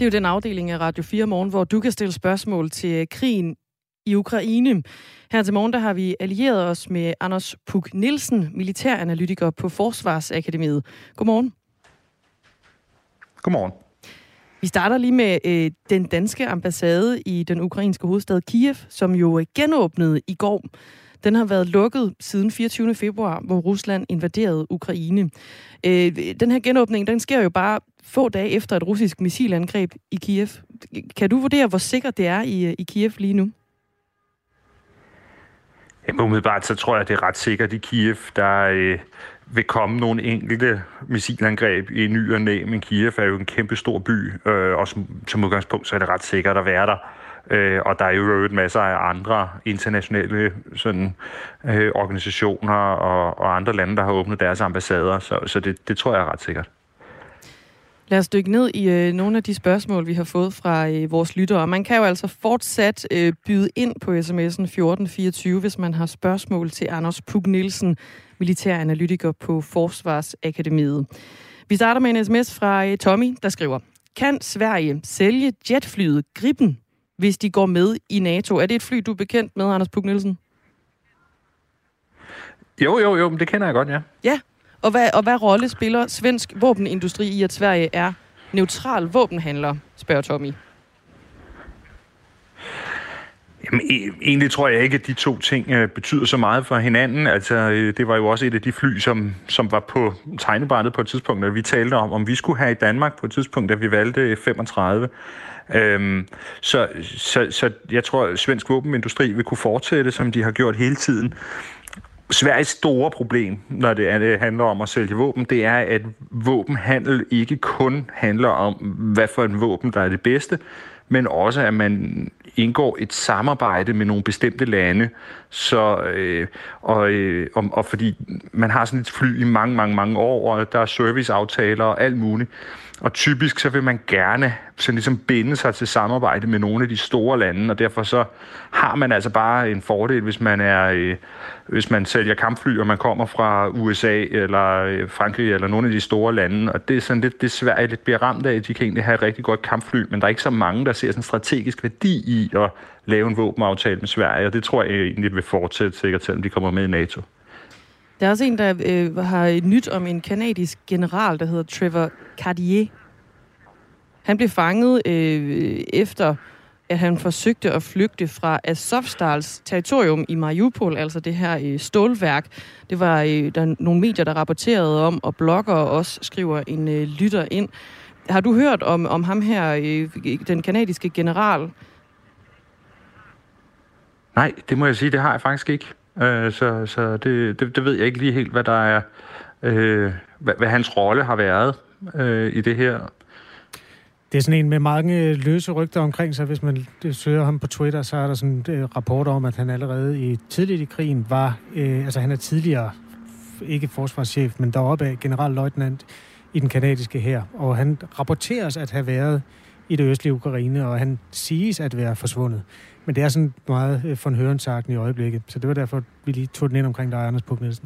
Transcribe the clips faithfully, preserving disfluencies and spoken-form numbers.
Det er jo den afdeling af Radio fire Morgen, hvor du kan stille spørgsmål til krigen i Ukraine. Her til morgen der har vi allieret os med Anders Puk Nielsen, militæranalytiker på Forsvarsakademiet. Godmorgen. Godmorgen. Vi starter lige med øh, den danske ambassade i den ukrainske hovedstad Kiev, som jo genåbnede i går. Den har været lukket siden fireogtyvende februar, hvor Rusland invaderede Ukraine. Øh, den her genåbning, den sker jo bare få dage efter et russisk missilangreb i Kiev. Kan du vurdere, hvor sikkert det er i, i Kiev lige nu? Jamen, umiddelbart så tror jeg, det er ret sikkert i Kiev. Der øh, vil komme nogle enkelte missilangreb i ny og næ, men Kiev er jo en kæmpe stor by, øh, og som, som udgangspunkt så er det ret sikkert at være der. Øh, og der er jo et masser af andre internationale sådan, øh, organisationer og, og andre lande, der har åbnet deres ambassader, så, så det, det tror jeg er ret sikkert. Lad os dykke ned i øh, nogle af de spørgsmål, vi har fået fra øh, vores lyttere. Man kan jo altså fortsat øh, byde ind på sms'en fjorten fireogtyve, hvis man har spørgsmål til Anders Puk Nielsen, militæranalytiker på Forsvarsakademiet. Vi starter med en sms fra øh, Tommy, der skriver: Kan Sverige sælge jetflyet Gripen, hvis de går med i NATO? Er det et fly, du er bekendt med, Anders Puk Nielsen? Jo, jo, jo, det kender jeg godt, ja. Ja. Og hvad, og hvad rolle spiller svensk våbenindustri i, at Sverige er neutral våbenhandler, spørger Tommy. Jamen, egentlig tror jeg ikke, at de to ting øh, betyder så meget for hinanden. Altså, øh, det var jo også et af de fly, som, som var på tegnebrættet på et tidspunkt, da vi talte om, om vi skulle have i Danmark på et tidspunkt, da vi valgte F femogtredive. Øhm, så, så, så jeg tror, at svensk våbenindustri vil kunne fortsætte, som de har gjort hele tiden. Sveriges store problem, når det, er, det handler om at sælge våben, det er, at våbenhandel ikke kun handler om, hvad for en våben, der er det bedste, men også, at man indgår et samarbejde med nogle bestemte lande, så, øh, og, øh, og, og fordi man har sådan et fly i mange, mange, mange år, og der er serviceaftaler og alt muligt. Og typisk så vil man gerne så ligesom binde sig til samarbejde med nogle af de store lande, og derfor så har man altså bare en fordel, hvis man er øh, hvis man sælger kampfly, og man kommer fra U S A eller øh, Frankrig eller nogle af de store lande, og det er sådan lidt, det Sverige lidt bliver ramt af, at de kan egentlig have et rigtig godt kampfly, men der er ikke så mange, der ser sådan en strategisk værdi i at lave en våbenaftale med Sverige, og det tror jeg egentlig vil fortsætte sikkert, selvom de kommer med i NATO. Der er også en, der øh, har et nyt om en kanadisk general, der hedder Trevor Cartier. Han blev fanget øh, efter, at han forsøgte at flygte fra Azovstals territorium i Mariupol, altså det her øh, stålværk. Det var øh, der er nogle medier, der rapporterede om, og bloggere også skriver en øh, lytter ind. Har du hørt om, om ham her, øh, den kanadiske general? Nej, det må jeg sige, det har jeg faktisk ikke. Øh, så så det, det, det ved jeg ikke lige helt, hvad der er, øh, hvad, hvad hans rolle har været øh, i det her. Det er sådan en med mange løse rygter omkring sig. Hvis man søger ham på Twitter, så er der sådan en rapport om, at han allerede i tidligt i krigen var, øh, altså han er tidligere ikke forsvarschef, men deroppe af generalløjtnant i den kanadiske hær. Og han rapporteres at have været i det østlige Ukraine, og han siges at være forsvundet. Men det er sådan meget von Hørensagen i øjeblikket. Så det var derfor, vi lige tog den ind omkring dig, Anders Puk Nielsen.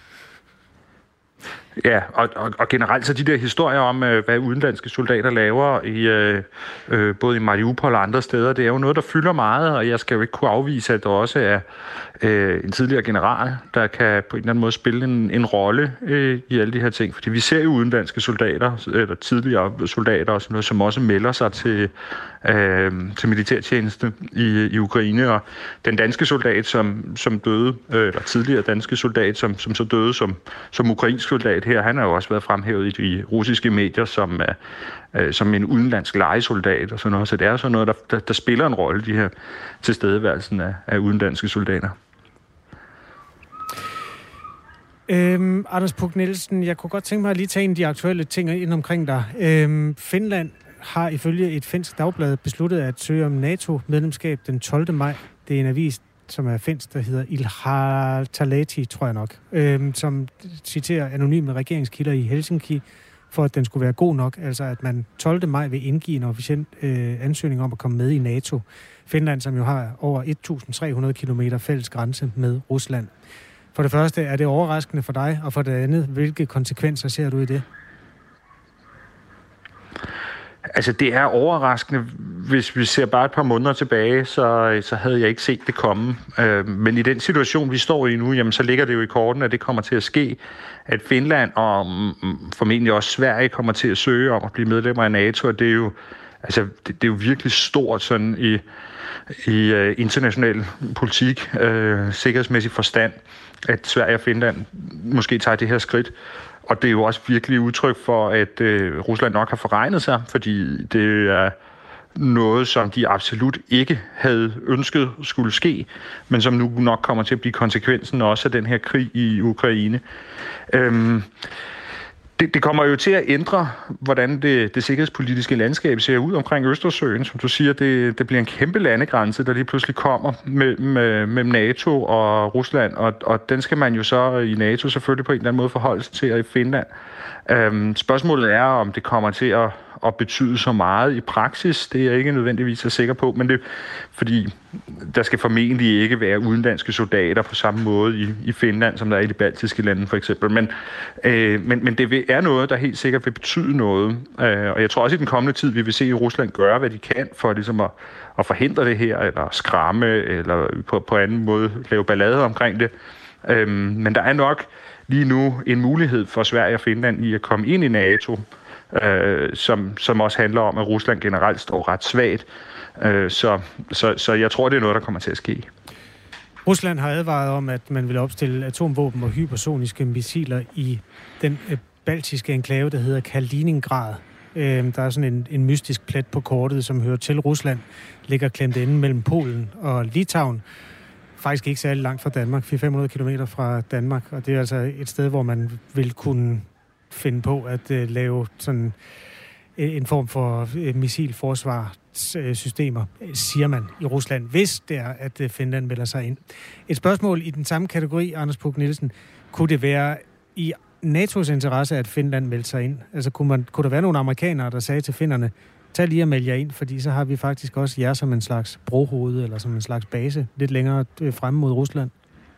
Ja, og, og, og generelt så de der historier om, øh, hvad udenlandske soldater laver, i, øh, øh, både i Mariupol og andre steder, det er jo noget, der fylder meget, og jeg skal jo ikke kunne afvise, at der også er øh, en tidligere general, der kan på en eller anden måde spille en, en rolle øh, i alle de her ting. Fordi vi ser jo udenlandske soldater, eller tidligere soldater og sådan noget, som også melder sig til, øh, til militærtjeneste i, i Ukraine, og den danske soldat, som, som døde, øh, eller tidligere danske soldat, som, som så døde som, som ukrainsk soldat her, han har jo også været fremhævet i de russiske medier som, øh, som en udenlandsk lejesoldat og sådan noget. Så det er sådan noget, der, der, der spiller en rolle, de her tilstedeværelsen af, af udenlandske soldater. Øhm, Anders Puk Nielsen, jeg kunne godt tænke mig at lige tage en af de aktuelle ting ind omkring dig. Øhm, Finland har ifølge et finsk dagblad besluttet at søge om NATO-medlemskab den tolvte maj. Det er en avis, som er finsk, der hedder Iltalehti, tror jeg nok, øhm, som citerer anonyme regeringskilder i Helsinki, for at den skulle være god nok, altså at man tolvte maj vil indgive en officiel øh, ansøgning om at komme med i NATO. Finland, som jo har over et tusind tre hundrede kilometer fælles grænse med Rusland. For det første, er det overraskende for dig, og for det andet, hvilke konsekvenser ser du i det? Altså, det er overraskende. Hvis vi ser bare et par måneder tilbage, så, så havde jeg ikke set det komme. Øh, men i den situation, vi står i nu, jamen, så ligger det jo i korten, at det kommer til at ske, at Finland og mm, formentlig også Sverige kommer til at søge om at blive medlemmer af NATO, og det er jo, altså, det, det er jo virkelig stort sådan i, i uh, international politik, uh, sikkerhedsmæssig forstand, at Sverige og Finland måske tager det her skridt. Og det er jo også virkelig udtryk for, at øh, Rusland nok har forregnet sig, fordi det er noget, som de absolut ikke havde ønsket skulle ske, men som nu nok kommer til at blive konsekvensen også af den her krig i Ukraine. Øhm, det, det kommer jo til at ændre, hvordan det, det sikkerhedspolitiske landskab ser ud omkring Østersøen. Som du siger, det, det bliver en kæmpe landegrænse, der lige pludselig kommer mellem, mellem NATO og Rusland, og, og den skal man jo så i NATO selvfølgelig på en eller anden måde forholde sig til, og i Finland. Øhm, spørgsmålet er, om det kommer til at, at betyde så meget i praksis. Det er jeg ikke nødvendigvis så sikker på, men det fordi der skal formentlig ikke være udenlandske soldater på samme måde i, i Finland, som der er i de baltiske lande for eksempel. Men, øh, men, men det er noget, der helt sikkert vil betyde noget. Øh, og jeg tror også i den kommende tid, vi vil se Rusland gøre, hvad de kan for ligesom at, at forhindre det her, eller skræmme, eller på, på anden måde lave ballade omkring det. Øh, men der er nok lige nu en mulighed for Sverige og Finland i at komme ind i NATO, øh, som, som også handler om, at Rusland generelt står ret svagt. Øh, så, så, så jeg tror, det er noget, der kommer til at ske. Rusland har advaret om, at man vil opstille atomvåben og hypersoniske missiler i den øh, baltiske enklave, der hedder Kaliningrad. Øh, der er sådan en, en mystisk plet på kortet, som hører til Rusland, ligger klemt inde mellem Polen og Litauen. Faktisk ikke særlig langt fra Danmark, fire til fem hundrede kilometer fra Danmark, og det er altså et sted, hvor man vil kunne finde på at uh, lave sådan en form for uh, missilforsvarssystemer, siger man i Rusland, hvis det er, at uh, Finland melder sig ind. Et spørgsmål i den samme kategori, Anders Puk Nielsen. Kunne det være i N A T O's interesse, at Finland meldte sig ind? Altså kunne, man, kunne der være nogle amerikanere, der sagde til finnerne, tag lige at melde jer ind, fordi så har vi faktisk også jer som en slags brohoved, eller som en slags base, lidt længere fremme mod Rusland?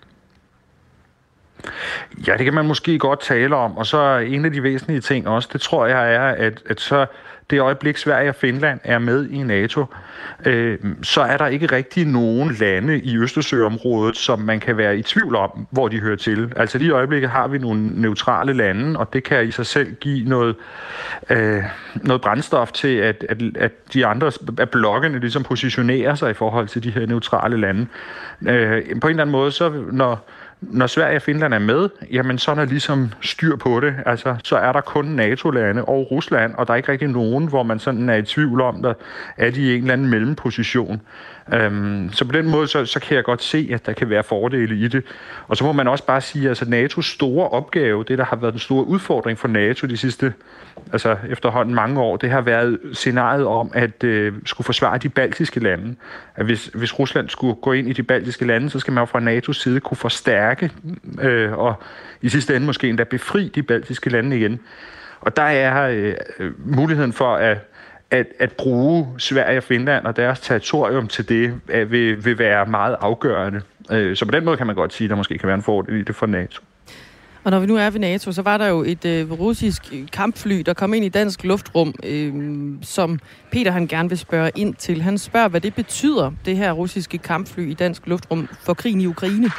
Ja, det kan man måske godt tale om, og så en af de væsentlige ting også, det tror jeg er, at, at så det øjeblik Sverige og Finland er med i NATO, øh, så er der ikke rigtig nogen lande i Østersøområdet, som man kan være i tvivl om, hvor de hører til. Altså lige i øjeblikket har vi nogle neutrale lande, og det kan i sig selv give noget, øh, noget brændstof til, at, at, at de andre af blokkene ligesom positionerer sig i forhold til de her neutrale lande. Øh, på en eller anden måde, så når Når Sverige og Finland er med, jamen så er der ligesom styr på det. Altså, så er der kun NATO-lande og Rusland, og der er ikke rigtig nogen, hvor man sådan er i tvivl om, der er de i en eller anden mellemposition. Um, så på den måde, så, så kan jeg godt se, at der kan være fordele i det. Og så må man også bare sige, at altså, N A T O's store opgave, det der har været den store udfordring for NATO de sidste, altså efterhånden mange år, det har været scenariet om at øh, skulle forsvare de baltiske lande. At hvis, hvis Rusland skulle gå ind i de baltiske lande, så skal man jo fra N A T O's side kunne forstærke øh, og i sidste ende måske endda befri de baltiske lande igen. Og der er øh, muligheden for at At, at bruge Sverige og Finland og deres territorium til det, vil, vil være meget afgørende. Så på den måde kan man godt sige, at der måske kan være en fordel i det for NATO. Og når vi nu er ved NATO, så var der jo et øh, russisk kampfly, der kom ind i dansk luftrum, øh, som Peter han gerne vil spørge ind til. Han spørger, hvad det betyder, det her russiske kampfly i dansk luftrum, for krigen i Ukraine.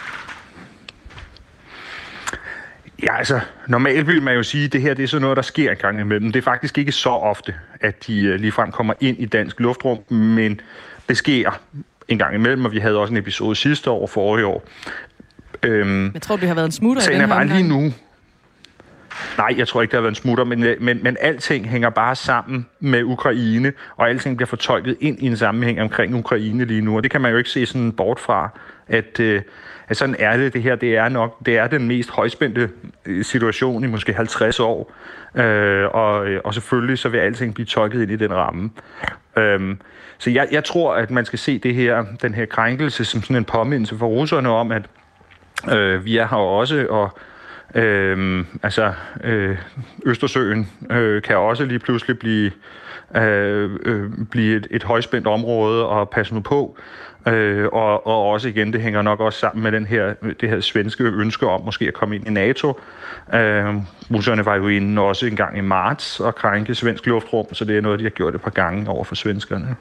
Ja, altså, normalt vil man jo sige, at det her det er sådan noget, der sker en gang imellem. Det er faktisk ikke så ofte, at de ligefrem kommer ind i dansk luftrum, men det sker en gang imellem, og vi havde også en episode sidste år og forrige år. Øhm, jeg tror, det har været en smutter i den her bare omgang. lige nu. Nej, jeg tror ikke, det har været en smutter, men, men, men alting hænger bare sammen med Ukraine, og alting bliver fortolket ind i en sammenhæng omkring Ukraine lige nu, og det kan man jo ikke se sådan bort fra, at, øh, at sådan er det. Det her, det er nok, det er den mest højspændte situation i måske halvtreds år, øh, og, og selvfølgelig så vil alting blive tolket ind i den ramme. Øh, så jeg, jeg tror, at man skal se det her, den her krænkelse som sådan en påmindelse for russerne om, at øh, vi er her også, og Øhm, altså øh, Østersøen øh, kan også lige pludselig blive, øh, øh, blive et, et højspændt område, og passe nu på. Øh, og, og også igen, det hænger nok også sammen med den her, det her svenske ønske om måske at komme ind i NATO. Øh, russerne var jo inde også en gang i marts og krænke svensk luftrum, så det er noget, de har gjort et par gange over for svenskerne.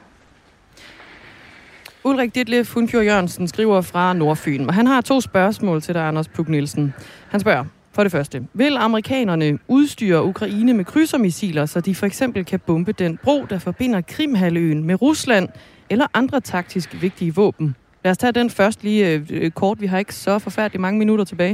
Ulrik Ditlev Hundfjord Jørgensen skriver fra Nordfyn, og han har to spørgsmål til dig, Anders Pugh Nielsen. Han spørger, for det første, vil amerikanerne udstyre Ukraine med krydsermissiler, så de for eksempel kan bombe den bro, der forbinder Krimhalvøen med Rusland, eller andre taktisk vigtige våben? Lad os tage den først lige øh, kort. Vi har ikke så forfærdeligt mange minutter tilbage.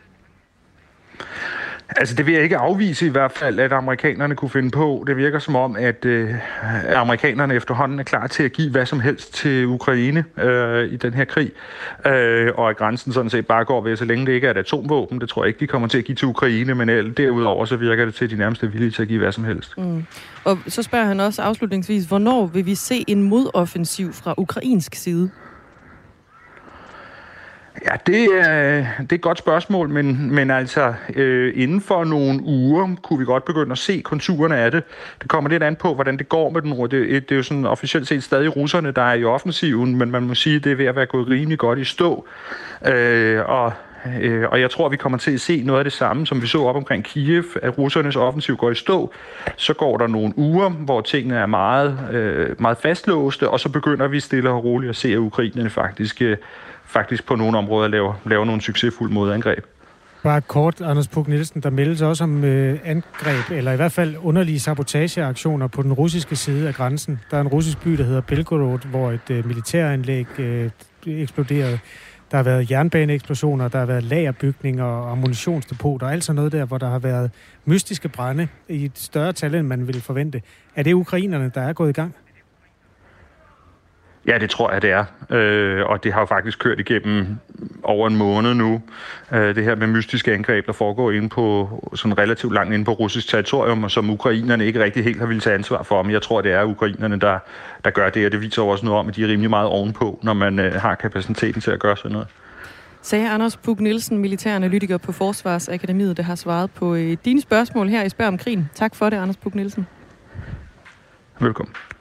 Altså, det vil jeg ikke afvise i hvert fald, at amerikanerne kunne finde på. Det virker som om, at øh, amerikanerne efterhånden er klar til at give hvad som helst til Ukraine øh, i den her krig. Øh, og at grænsen sådan set bare går ved, så længe det ikke er et atomvåben. Det tror jeg ikke, de kommer til at give til Ukraine, men derudover så virker det til, at de nærmest er villige til at give hvad som helst. Mm. Og så spørger han også afslutningsvis, hvornår vil vi se en modoffensiv fra ukrainsk side? Ja, det er, det er et godt spørgsmål, men, men altså øh, inden for nogle uger kunne vi godt begynde at se konturerne af det. Det kommer lidt an på, hvordan det går med den. Det, det er jo sådan officielt set stadig russerne, der er i offensiven, men man må sige, at det er ved at være gået rimelig godt i stå. Øh, og, øh, og jeg tror, vi kommer til at se noget af det samme, som vi så op omkring Kiev, at russernes offensiv går i stå. Så går der nogle uger, hvor tingene er meget, øh, meget fastlåste, og så begynder vi stille og roligt at se, at ukrainerne faktisk... Øh, faktisk på nogle områder laver, laver nogle succesfulde modangreb. Bare kort, Anders Pugh Nielsen, der meldes også om øh, angreb, eller i hvert fald underlige sabotageaktioner på den russiske side af grænsen. Der er en russisk by, der hedder Belgorod, hvor et øh, militæranlæg øh, eksploderede. Der har været jernbaneeksplosioner, der har været lagerbygninger og ammunitionsdepoter, altså noget der, hvor der har været mystiske brande i et større tal, end man ville forvente. Er det ukrainerne, der er gået i gang? Ja, det tror jeg, det er. Øh, og det har jo faktisk kørt igennem over en måned nu. Øh, det her med mystiske angreb, der foregår inde på, sådan relativt langt inde på russisk territorium, og som ukrainerne ikke rigtig helt har ville tage ansvar for. Men jeg tror, det er ukrainerne, der, der gør det, og det viser jo også noget om, at de er rimelig meget ovenpå, når man øh, har kapaciteten til at gøre sådan noget. Sagde Anders Pugh Nielsen, militæranalytiker på Forsvarsakademiet, der har svaret på øh, dine spørgsmål her i Spørg om krigen. Tak for det, Anders Pugh Nielsen. Velkommen.